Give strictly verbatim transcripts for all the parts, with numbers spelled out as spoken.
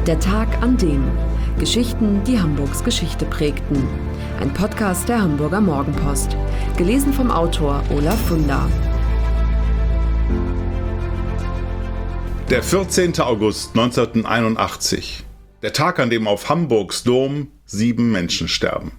Der Tag an dem. Geschichten, die Hamburgs Geschichte prägten. Ein Podcast der Hamburger Morgenpost. Gelesen vom Autor Olaf Funder. Der vierzehnte August neunzehnhunderteinundachtzig. Der Tag, an dem auf Hamburgs Dom sieben Menschen sterben.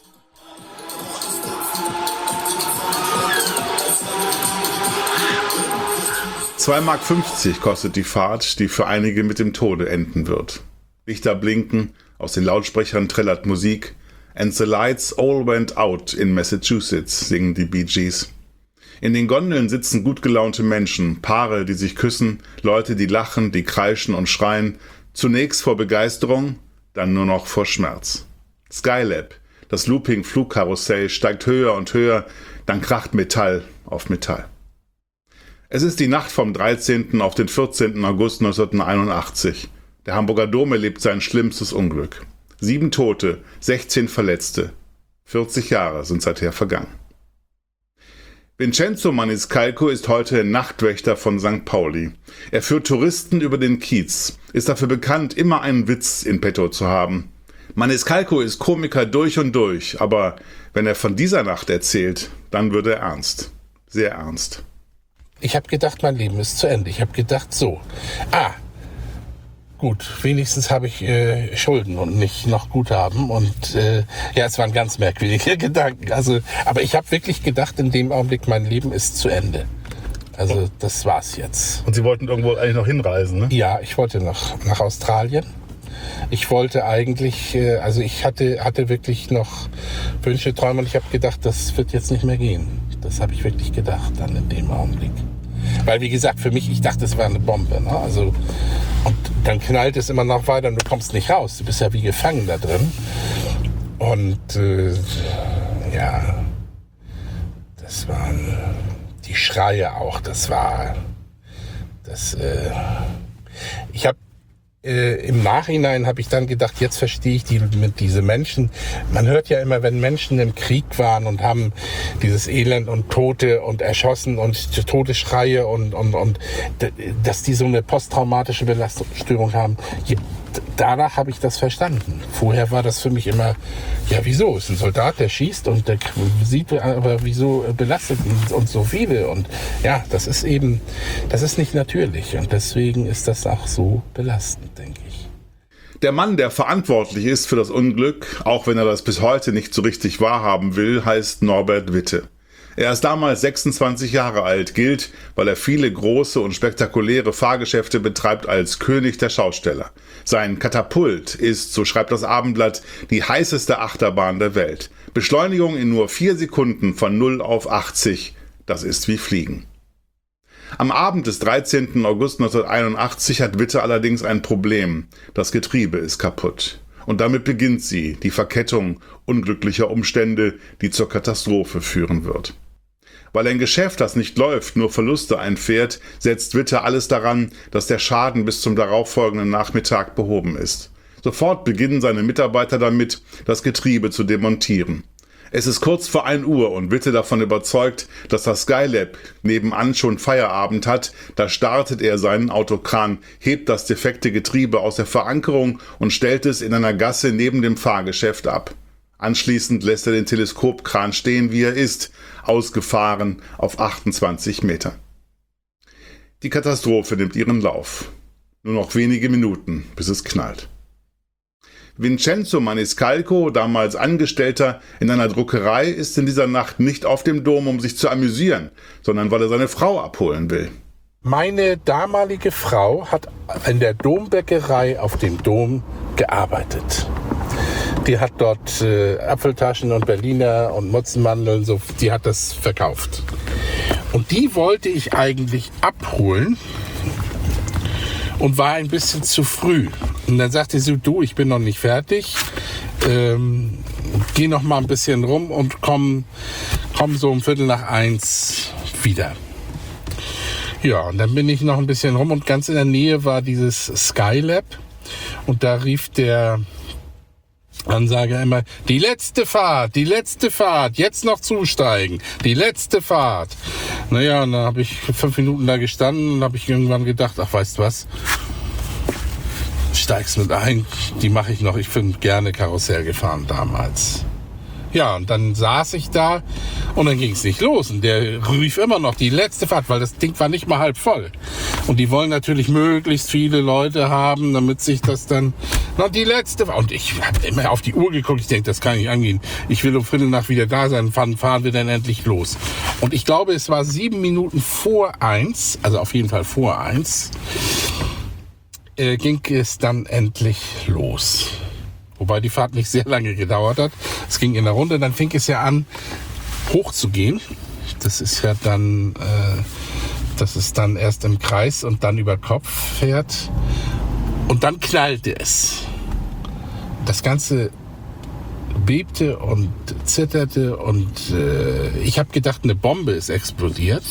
zwei Mark fünfzig kostet die Fahrt, die für einige mit dem Tode enden wird. Lichter blinken, aus den Lautsprechern trällert Musik. And the lights all went out in Massachusetts, singen die Bee Gees. In den Gondeln sitzen gut gelaunte Menschen, Paare, die sich küssen, Leute, die lachen, die kreischen und schreien, zunächst vor Begeisterung, dann nur noch vor Schmerz. Skylab, das Looping-Flugkarussell, steigt höher und höher, dann kracht Metall auf Metall. Es ist die Nacht vom dreizehnten auf den vierzehnten August neunzehnhunderteinundachtzig. Der Hamburger Dom erlebt sein schlimmstes Unglück. Sieben Tote, sechzehn Verletzte. vierzig Jahre sind seither vergangen. Vincenzo Maniscalco ist heute Nachtwächter von Sankt Pauli. Er führt Touristen über den Kiez, ist dafür bekannt, immer einen Witz in petto zu haben. Maniscalco ist Komiker durch und durch, aber wenn er von dieser Nacht erzählt, dann wird er ernst. Sehr ernst. Ich habe gedacht, mein Leben ist zu Ende. Ich habe gedacht, so, ah, gut, wenigstens habe ich äh, Schulden und nicht noch Guthaben. Und äh, ja, es waren ganz merkwürdige Gedanken. Also, aber ich habe wirklich gedacht, in dem Augenblick, mein Leben ist zu Ende. Also das war's jetzt. Und Sie wollten irgendwo eigentlich noch hinreisen, ne? Ja, ich wollte noch nach Australien. Ich wollte eigentlich, äh, also ich hatte, hatte wirklich noch Wünsche, Träume und ich habe gedacht, das wird jetzt nicht mehr gehen. Das habe ich wirklich gedacht dann in dem Augenblick. Weil, wie gesagt, für mich, ich dachte, es war eine Bombe. Ne? Also, und dann knallt es immer noch weiter und du kommst nicht raus. Du bist ja wie gefangen da drin. Und äh, ja, das waren die Schreie auch. Das war, das, äh, ich habe Äh, im Nachhinein habe ich dann gedacht, jetzt verstehe ich die, mit diese Menschen. Man hört ja immer, wenn Menschen im Krieg waren und haben dieses Elend und Tote und erschossen und Todesschreie und, und, und dass die so eine posttraumatische Belastungsstörung haben. Danach habe ich das verstanden. Vorher war das für mich immer, ja wieso, ist ein Soldat, der schießt und der sieht aber wieso belastet und so viele und ja, das ist eben, das ist nicht natürlich und deswegen ist das auch so belastend, denke ich. Der Mann, der verantwortlich ist für das Unglück, auch wenn er das bis heute nicht so richtig wahrhaben will, heißt Norbert Witte. Er ist damals sechsundzwanzig Jahre alt, gilt, weil er viele große und spektakuläre Fahrgeschäfte betreibt, als König der Schausteller. Sein Katapult ist, so schreibt das Abendblatt, die heißeste Achterbahn der Welt. Beschleunigung in nur vier Sekunden von null auf achtzig, das ist wie Fliegen. Am Abend des dreizehnten August neunzehnhunderteinundachtzig hat Witte allerdings ein Problem. Das Getriebe ist kaputt. Und damit beginnt sie, die Verkettung unglücklicher Umstände, die zur Katastrophe führen wird. Weil ein Geschäft, das nicht läuft, nur Verluste einfährt, setzt Witte alles daran, dass der Schaden bis zum darauffolgenden Nachmittag behoben ist. Sofort beginnen seine Mitarbeiter damit, das Getriebe zu demontieren. Es ist kurz vor ein Uhr und Witte davon überzeugt, dass das Skylab nebenan schon Feierabend hat. Da startet er seinen Autokran, hebt das defekte Getriebe aus der Verankerung und stellt es in einer Gasse neben dem Fahrgeschäft ab. Anschließend lässt er den Teleskopkran stehen, wie er ist, ausgefahren auf achtundzwanzig Meter. Die Katastrophe nimmt ihren Lauf. Nur noch wenige Minuten, bis es knallt. Vincenzo Maniscalco, damals Angestellter in einer Druckerei, ist in dieser Nacht nicht auf dem Dom, um sich zu amüsieren, sondern weil er seine Frau abholen will. Meine damalige Frau hat in der Dombäckerei auf dem Dom gearbeitet. Die hat dort äh, Apfeltaschen und Berliner und Mutzenmandeln, so, die hat das verkauft. Und die wollte ich eigentlich abholen und war ein bisschen zu früh. Und dann sagte sie, du, ich bin noch nicht fertig, ähm, geh noch mal ein bisschen rum und komm, komm so um Viertel nach eins wieder. Ja, und dann bin ich noch ein bisschen rum und ganz in der Nähe war dieses Skylab und da rief der Ansager immer, die letzte Fahrt, die letzte Fahrt, jetzt noch zusteigen, die letzte Fahrt. Naja, und dann habe ich fünf Minuten da gestanden und habe ich irgendwann gedacht, ach, weißt du was, steigst mit ein, die mache ich noch. Ich bin gerne Karussell gefahren damals. Ja, und dann saß ich da und dann ging es nicht los. Und der rief immer noch die letzte Fahrt, weil das Ding war nicht mal halb voll. Und die wollen natürlich möglichst viele Leute haben, damit sich das dann noch die letzte war. Und ich habe immer auf die Uhr geguckt. Ich denke, das kann nicht angehen. Ich will um Viertel nach wieder da sein. Fahren, fahren wir dann endlich los. Und ich glaube, es war sieben Minuten vor eins, also auf jeden Fall vor eins, äh, ging es dann endlich los. Wobei die Fahrt nicht sehr lange gedauert hat. Es ging in der Runde, dann fing es ja an, hochzugehen. Das ist ja dann, äh, dass es dann erst im Kreis und dann über Kopf fährt. Und dann knallte es. Das Ganze bebte und zitterte und äh, ich habe gedacht, eine Bombe ist explodiert.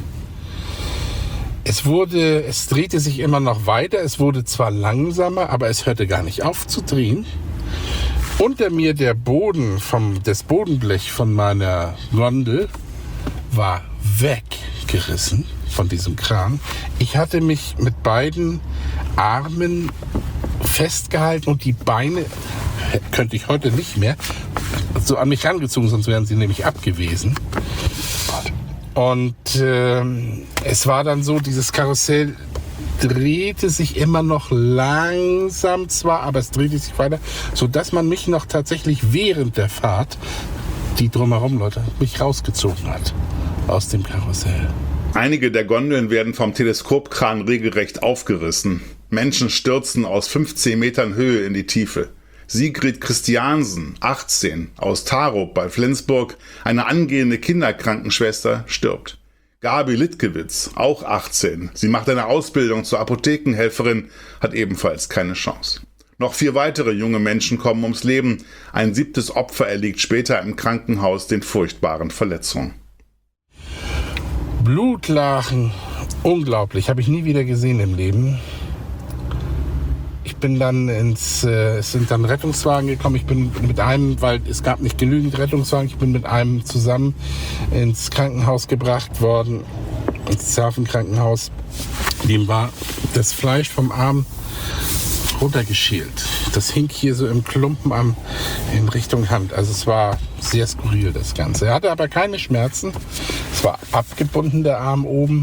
Es wurde, es drehte sich immer noch weiter. Es wurde zwar langsamer, aber es hörte gar nicht auf zu drehen. Unter mir der Boden vom, das Bodenblech von meiner Gondel war weggerissen von diesem Kran. Ich hatte mich mit beiden Armen festgehalten und die Beine, könnte ich heute nicht mehr, so an mich rangezogen, sonst wären sie nämlich abgewesen. Und äh, es war dann so, dieses Karussell drehte sich immer noch langsam zwar, aber es drehte sich weiter, sodass man mich noch tatsächlich während der Fahrt, die drumherum Leute, mich rausgezogen hat aus dem Karussell. Einige der Gondeln werden vom Teleskopkran regelrecht aufgerissen. Menschen stürzen aus fünfzehn Metern Höhe in die Tiefe. Sigrid Christiansen, achtzehn, aus Tarup bei Flensburg, eine angehende Kinderkrankenschwester, stirbt. Gabi Litkewitz, auch achtzehn. Sie macht eine Ausbildung zur Apothekenhelferin, hat ebenfalls keine Chance. Noch vier weitere junge Menschen kommen ums Leben. Ein siebtes Opfer erliegt später im Krankenhaus den furchtbaren Verletzungen. Blutlachen, unglaublich, habe ich nie wieder gesehen im Leben. Ich bin dann ins, äh, es sind dann Rettungswagen gekommen. Ich bin mit einem, weil es gab nicht genügend Rettungswagen, ich bin mit einem zusammen ins Krankenhaus gebracht worden, ins Zerfen-Krankenhaus. Dem war das Fleisch vom Arm runtergeschält. Das hing hier so im Klumpen am, in Richtung Hand. Also es war sehr skurril, das Ganze. Er hatte aber keine Schmerzen. Es war abgebunden, der Arm oben.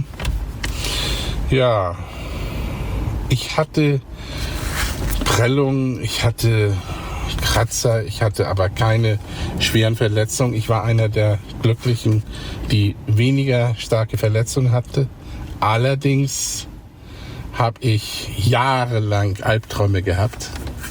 Ja, ich hatte Prellungen, ich hatte Kratzer, ich hatte aber keine schweren Verletzungen. Ich war einer der Glücklichen, die weniger starke Verletzungen hatte. Allerdings habe ich jahrelang Albträume gehabt.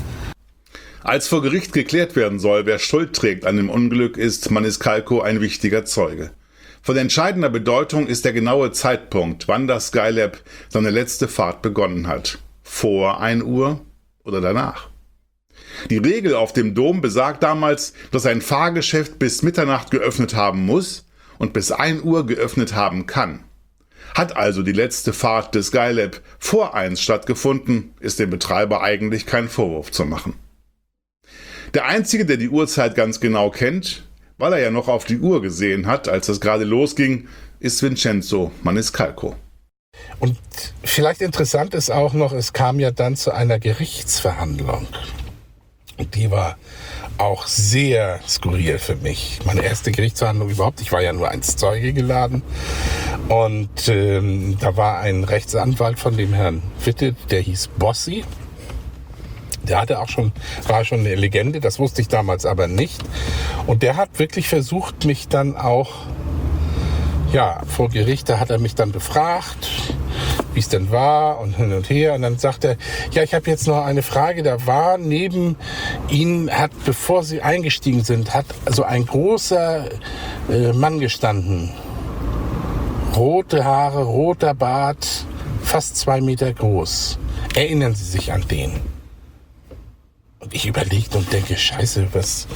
Als vor Gericht geklärt werden soll, wer Schuld trägt an dem Unglück, ist Maniscalco ein wichtiger Zeuge. Von entscheidender Bedeutung ist der genaue Zeitpunkt, wann das Skylab seine letzte Fahrt begonnen hat. Vor ein Uhr oder danach. Die Regel auf dem Dom besagt damals, dass ein Fahrgeschäft bis Mitternacht geöffnet haben muss und bis ein Uhr geöffnet haben kann. Hat also die letzte Fahrt des Skylab vor eins stattgefunden, ist dem Betreiber eigentlich kein Vorwurf zu machen. Der Einzige, der die Uhrzeit ganz genau kennt, weil er ja noch auf die Uhr gesehen hat, als es gerade losging, ist Vincenzo Maniscalco. Und vielleicht interessant ist auch noch, es kam ja dann zu einer Gerichtsverhandlung. Und die war auch sehr skurril für mich. Meine erste Gerichtsverhandlung überhaupt. Ich war ja nur als Zeuge geladen. Und ähm, da war ein Rechtsanwalt von dem Herrn Witte, der hieß Bossi. Der hatte auch schon, war schon eine Legende, das wusste ich damals aber nicht. Und der hat wirklich versucht, mich dann auch, ja, vor Gericht, da hat er mich dann befragt, wie es denn war und hin und her. Und dann sagt er, ja, ich habe jetzt noch eine Frage. Da war neben Ihnen, hat, bevor Sie eingestiegen sind, hat so ein großer äh, Mann gestanden. Rote Haare, roter Bart, fast zwei Meter groß. Erinnern Sie sich an den? Und ich überlegte und denke, scheiße, was...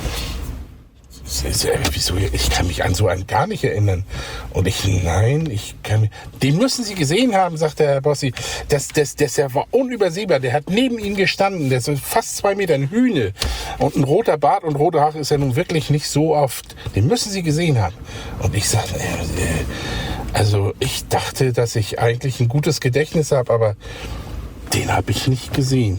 Wieso? Ich kann mich an so einen gar nicht erinnern. Und ich, nein, ich kann mich... Den müssen Sie gesehen haben, sagt der Herr Bossi. Das, das, das, der war unübersehbar. Der hat neben ihm gestanden. Der ist fast zwei Meter, ein Hühne. Und ein roter Bart und rote Haare ist ja nun wirklich nicht so oft. Den müssen Sie gesehen haben. Und ich sagte, äh, also ich dachte, dass ich eigentlich ein gutes Gedächtnis habe, aber den habe ich nicht gesehen.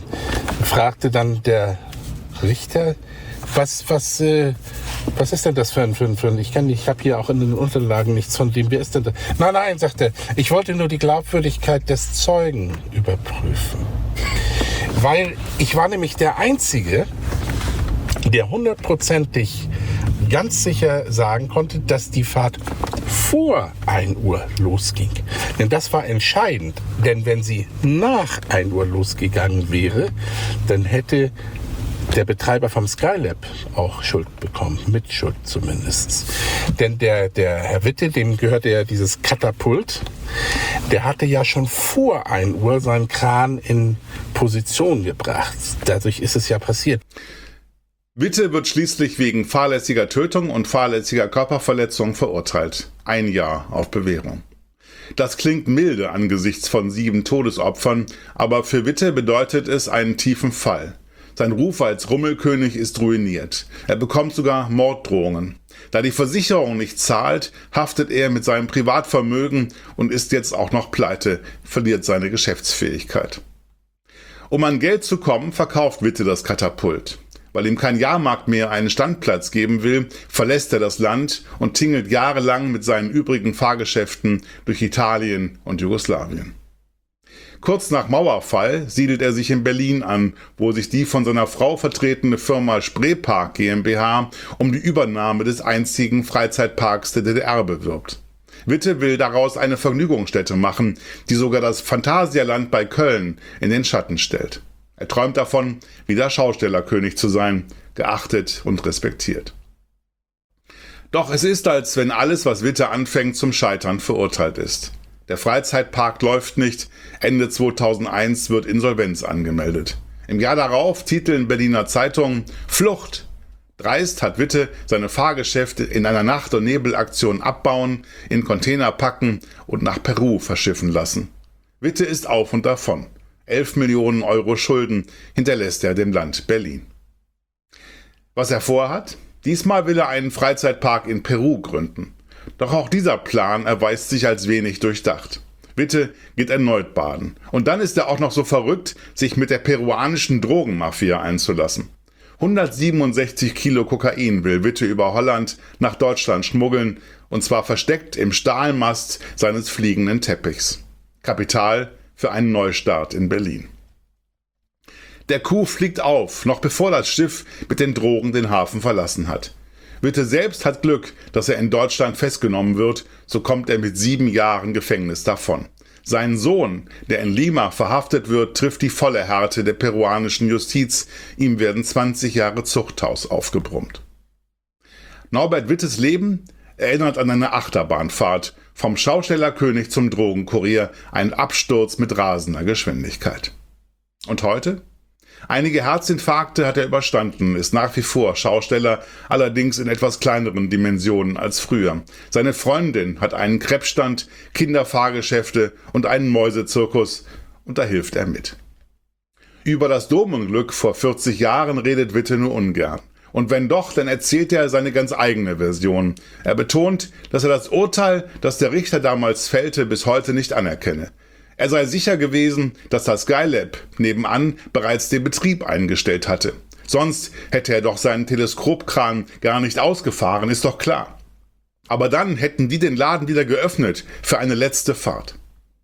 fragte dann der Richter, was, was, äh, was ist denn das für ein, für ein, für ein ich kann, ich habe hier auch in den Unterlagen nichts von dem, wer ist denn das? Nein, nein, sagt er, ich wollte nur die Glaubwürdigkeit des Zeugen überprüfen. Weil ich war nämlich der Einzige, der hundertprozentig ganz sicher sagen konnte, dass die Fahrt vor ein Uhr losging. Denn das war entscheidend. Denn wenn sie nach ein Uhr losgegangen wäre, dann hätte der Betreiber vom Skylab auch Schuld bekommen, Mitschuld zumindest. Denn der, der Herr Witte, dem gehörte ja dieses Katapult, der hatte ja schon vor ein Uhr seinen Kran in Position gebracht. Dadurch ist es ja passiert. Witte wird schließlich wegen fahrlässiger Tötung und fahrlässiger Körperverletzung verurteilt. Ein Jahr auf Bewährung. Das klingt milde angesichts von sieben Todesopfern, aber für Witte bedeutet es einen tiefen Fall. Sein Ruf als Rummelkönig ist ruiniert. Er bekommt sogar Morddrohungen. Da die Versicherung nicht zahlt, haftet er mit seinem Privatvermögen und ist jetzt auch noch pleite, verliert seine Geschäftsfähigkeit. Um an Geld zu kommen, verkauft Witte das Katapult. Weil ihm kein Jahrmarkt mehr einen Standplatz geben will, verlässt er das Land und tingelt jahrelang mit seinen übrigen Fahrgeschäften durch Italien und Jugoslawien. Kurz nach Mauerfall siedelt er sich in Berlin an, wo sich die von seiner Frau vertretene Firma Spreepark GmbH um die Übernahme des einzigen Freizeitparks der D D R bewirbt. Witte will daraus eine Vergnügungsstätte machen, die sogar das Phantasialand bei Köln in den Schatten stellt. Er träumt davon, wieder Schaustellerkönig zu sein, geachtet und respektiert. Doch es ist, als wenn alles, was Witte anfängt, zum Scheitern verurteilt ist. Der Freizeitpark läuft nicht, Ende zweitausendeins wird Insolvenz angemeldet. Im Jahr darauf titeln Berliner Zeitungen Flucht. Dreist hat Witte seine Fahrgeschäfte in einer Nacht- und Nebelaktion abbauen, in Container packen und nach Peru verschiffen lassen. Witte ist auf und davon. elf Millionen Euro Schulden hinterlässt er dem Land Berlin. Was er vorhat? Diesmal will er einen Freizeitpark in Peru gründen. Doch auch dieser Plan erweist sich als wenig durchdacht. Witte geht erneut baden. Und dann ist er auch noch so verrückt, sich mit der peruanischen Drogenmafia einzulassen. hundertsiebenundsechzig Kilo Kokain will Witte über Holland nach Deutschland schmuggeln, und zwar versteckt im Stahlmast seines fliegenden Teppichs. Kapital für einen Neustart in Berlin. Der Coup fliegt auf, noch bevor das Schiff mit den Drogen den Hafen verlassen hat. Witte selbst hat Glück, dass er in Deutschland festgenommen wird, so kommt er mit sieben Jahren Gefängnis davon. Sein Sohn, der in Lima verhaftet wird, trifft die volle Härte der peruanischen Justiz, ihm werden zwanzig Jahre Zuchthaus aufgebrummt. Norbert Wittes Leben erinnert an eine Achterbahnfahrt, vom Schaustellerkönig zum Drogenkurier, ein Absturz mit rasender Geschwindigkeit. Und heute? Einige Herzinfarkte hat er überstanden, ist nach wie vor Schausteller, allerdings in etwas kleineren Dimensionen als früher. Seine Freundin hat einen Krebsstand, Kinderfahrgeschäfte und einen Mäusezirkus, und da hilft er mit. Über das Domunglück vor vierzig Jahren redet Witte nur ungern. Und wenn doch, dann erzählt er seine ganz eigene Version. Er betont, dass er das Urteil, das der Richter damals fällte, bis heute nicht anerkenne. Er sei sicher gewesen, dass das Skylab nebenan bereits den Betrieb eingestellt hatte. Sonst hätte er doch seinen Teleskopkran gar nicht ausgefahren, ist doch klar. Aber dann hätten die den Laden wieder geöffnet für eine letzte Fahrt.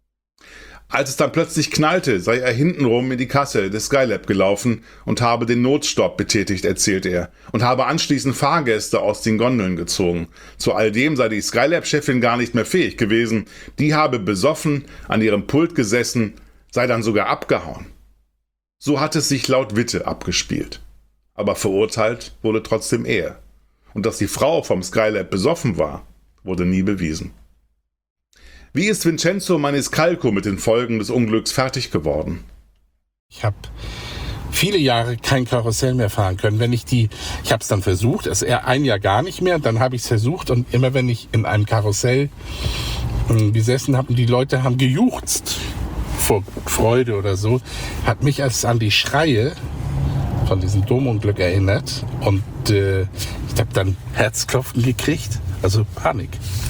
Als es dann plötzlich knallte, sei er hintenrum in die Kasse des Skylab gelaufen und habe den Notstopp betätigt, erzählt er, und habe anschließend Fahrgäste aus den Gondeln gezogen. Zu all dem sei die Skylab-Chefin gar nicht mehr fähig gewesen. Die habe besoffen an ihrem Pult gesessen, sei dann sogar abgehauen. So hat es sich laut Witte abgespielt. Aber verurteilt wurde trotzdem er. Und dass die Frau vom Skylab besoffen war, wurde nie bewiesen. Wie ist Vincenzo Maniscalco mit den Folgen des Unglücks fertig geworden? Ich habe viele Jahre kein Karussell mehr fahren können. Wenn ich die, ich habe es dann versucht, es eher ein Jahr gar nicht mehr, dann habe ich es versucht, und immer wenn ich in einem Karussell äh, gesessen habe und die Leute haben gejuchzt vor Freude oder so, hat mich als an die Schreie von diesem Domunglück erinnert, und äh, ich habe dann Herzklopfen gekriegt, also Panik.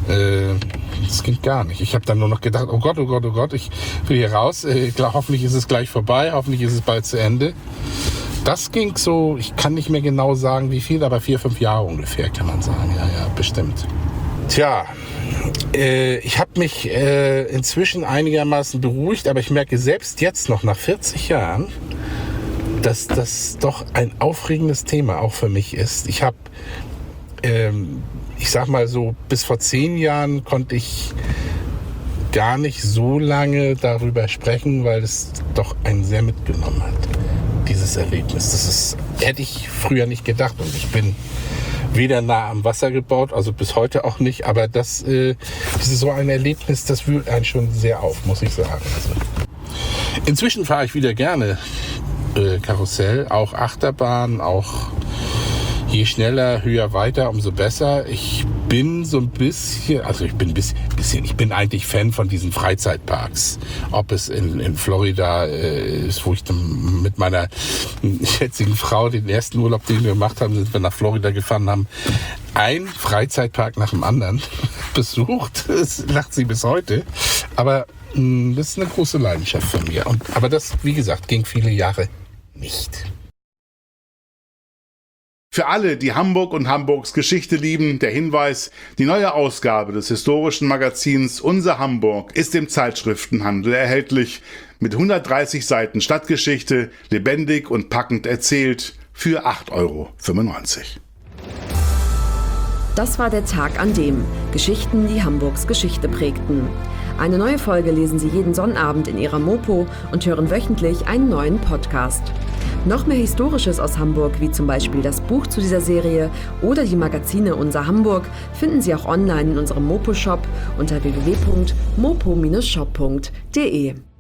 Äh, das ging gar nicht. Ich habe dann nur noch gedacht, oh Gott, oh Gott, oh Gott, ich will hier raus. Äh, klar, hoffentlich ist es gleich vorbei, hoffentlich ist es bald zu Ende. Das ging so, ich kann nicht mehr genau sagen, wie viel, aber vier, fünf Jahre ungefähr, kann man sagen. Ja, ja, bestimmt. Tja, äh, ich habe mich äh, inzwischen einigermaßen beruhigt, aber ich merke selbst jetzt noch nach vierzig Jahren, dass das doch ein aufregendes Thema auch für mich ist. Ich habe, ähm, ich sag mal so, bis vor zehn Jahren konnte ich gar nicht so lange darüber sprechen, weil es doch einen sehr mitgenommen hat, dieses Erlebnis. Das ist, hätte ich früher nicht gedacht, und ich bin weder nah am Wasser gebaut, also bis heute auch nicht, aber das, äh, das ist so ein Erlebnis, das wühlt einen schon sehr auf, muss ich sagen. Also, inzwischen fahre ich wieder gerne äh, Karussell, auch Achterbahn, auch je schneller, höher, weiter, umso besser. Ich bin so ein bisschen, also ich bin ein bisschen, ich bin eigentlich Fan von diesen Freizeitparks. Ob es in, in Florida äh, ist, wo ich dann mit meiner schätzigen Frau den ersten Urlaub, den wir gemacht haben, sind wir nach Florida gefahren, haben einen Freizeitpark nach dem anderen besucht. Das lacht sie bis heute. Aber mh, das ist eine große Leidenschaft von mir. Und, aber das, wie gesagt, ging viele Jahre nicht. Für alle, die Hamburg und Hamburgs Geschichte lieben, der Hinweis: Die neue Ausgabe des historischen Magazins Unser Hamburg ist im Zeitschriftenhandel erhältlich, mit hundertdreißig Seiten Stadtgeschichte, lebendig und packend erzählt, für acht Euro fünfundneunzig. Das war der Tag an dem Geschichten, die Hamburgs Geschichte prägten. Eine neue Folge lesen Sie jeden Sonnabend in Ihrer Mopo und hören wöchentlich einen neuen Podcast. Noch mehr Historisches aus Hamburg, wie zum Beispiel das Buch zu dieser Serie oder die Magazine Unser Hamburg, finden Sie auch online in unserem Mopo-Shop unter w w w punkt mopo Bindestrich shop punkt de.